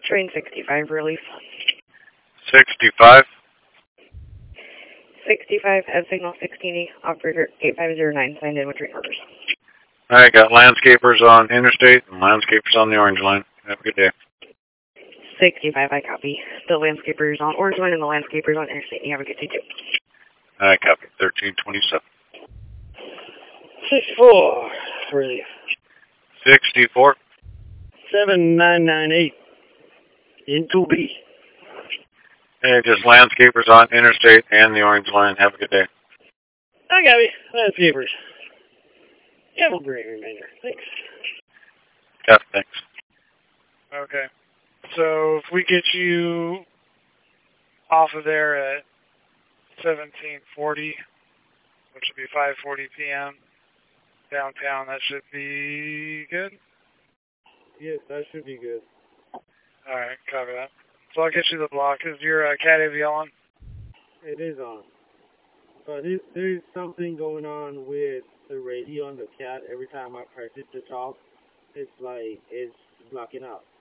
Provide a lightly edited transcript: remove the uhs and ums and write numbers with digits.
Train 65 relief. 65? 65 at signal 16E, operator 8509, signed in with train orders. Alright, got landscapers on Interstate and landscapers on the Orange Line. Have a good day. 65, I copy. The landscapers on Orange Line and the landscapers on Interstate. You have a good day too. Alright, copy. 1327. 64, relief. 64? 7998, into B. Hey, just landscapers on Interstate and the Orange Line. Have a good day. I got me. Landscapers. Have a great remainder. Thanks. Copy, thanks. Okay. So if we get you off of there at 1740, which would be 5:40 p.m. downtown, that should be good? Yes, that should be good. All right, copy that. So I'll get you the block. Is your Cat AV on? It is on. But there is something going on with the radio on the Cat. Every time I press it to talk, it's like it's blocking out.